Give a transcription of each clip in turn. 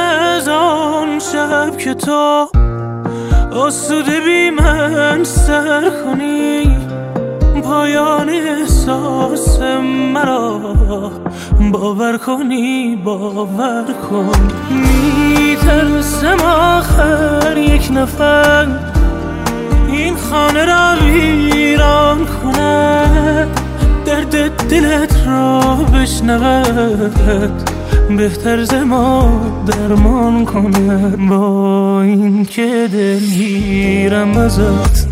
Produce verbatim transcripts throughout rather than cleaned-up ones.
از آن شب که تو آسوده بی من سر کنی، پایان احساس مرا باور کنی، باور کن. میترسم آخر یک نفر این خانه را ویران کنه، درد دلت را بشنود، بهتر ز ما درمان کنه. با این که دلگیرم ازت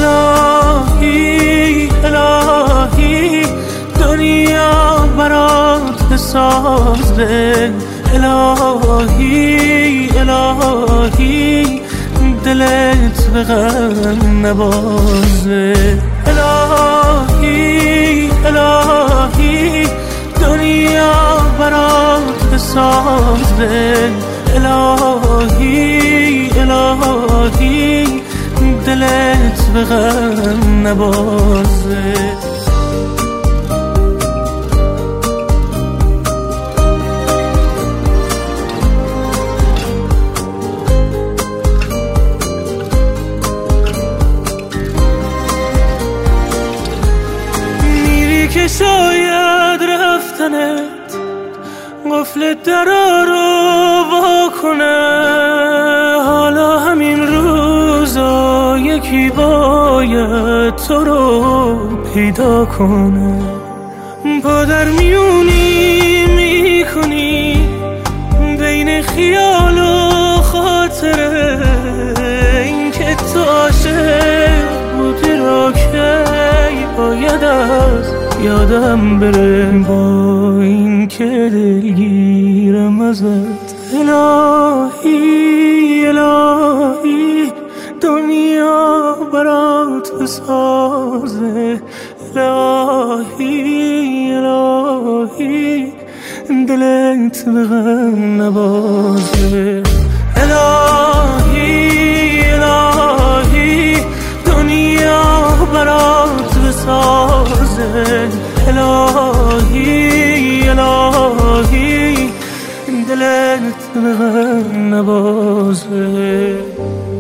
الهی الهی، دنیا برات بسازه. الهی الهی، دلت به غم نبازه. الهی الهی، دنیا برات بسازه. الهی الهی، دلت به غم نبازه. میری که شاید رفتنت قفل درا رو وا کنه، حالا همین روزا یکی باید تو رو پیدا کنه. پا در میونی میکنی بین خیال و خاطره، این که تو عاشق بودی رو که باید از یادم بره. با این که دلگیرم ازت الهی الهی، دنیا برات بسازه. الهی الهی، دلت به غم نبازه. الهی الهی، دنیا برات بسازه. الهی الهی، دلت به غم نبازه.